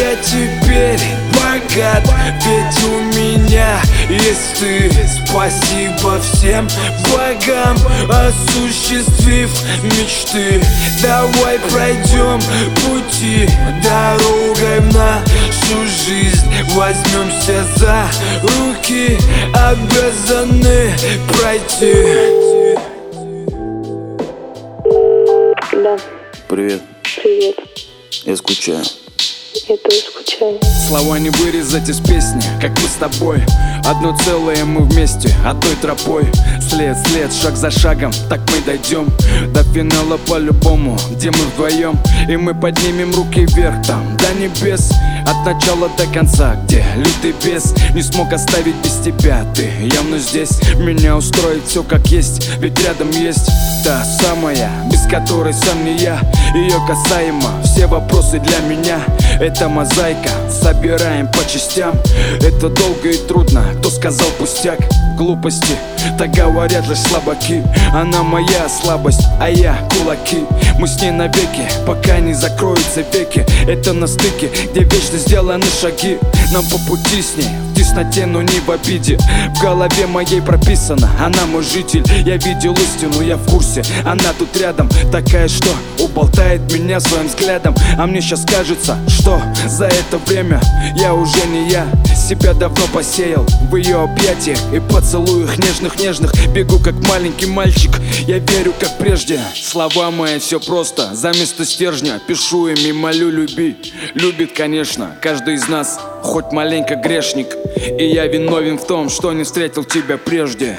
я теперь богат, ведь у меня есть ты. Спасибо всем богам, осуществив мечты. Давай пройдем пути дорогой в нашу жизнь. Возьмемся за руки, обязаны пройти. Да. Привет. Привет. Я скучаю. Я тоже скучаю. Слова не вырезать из песни, как мы с тобой. Одно целое мы вместе, одной тропой. След, шаг за шагом, так мы дойдем до финала по-любому, где мы вдвоем. И мы поднимем руки вверх там, до небес. От начала до конца, где лютый бес не смог оставить без тебя. Ты явно здесь, меня устроит все как есть. Ведь рядом есть та самая, без которой сам не я. Ее касаемо, все вопросы для меня. Это мозаика, собираем по частям. Это долго и трудно, кто сказал пустяк. Глупости, так говорят лишь слабаки. Она моя слабость, а я кулаки. Мы с ней навеки, пока не закроются веки. Это на стыке, где вечно сделаны шаги. Нам по пути с ней, в тесноте, но не в обиде. В голове моей прописано, она мой житель. Я видел истину, я в курсе, она тут рядом. Такая, что уболтает меня своим взглядом. А мне сейчас кажется, что за это время я уже не я. Себя давно посеял в ее объятиях и поцелуях нежных-нежных. Бегу как маленький мальчик, я верю как прежде. Слова мои все просто, за место стержня пишу им и молю люби. Любит, конечно, каждый из нас, хоть маленько грешник. И я виновен в том, что не встретил тебя прежде.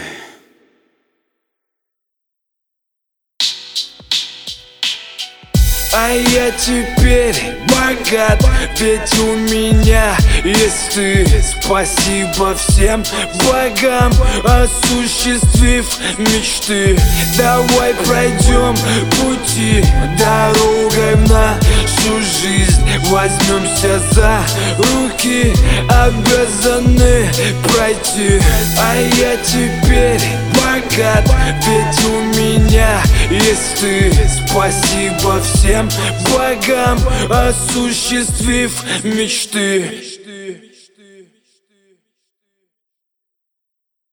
А я теперь богат, ведь у меня есть ты. Спасибо всем богам, осуществив мечты. Давай пройдем пути дорогой в нашу жизнь. Возьмемся за руки, обязаны пройти. А я теперь богат, ведь у меня есть ты. Спасибо всем богам, осуществив мечты.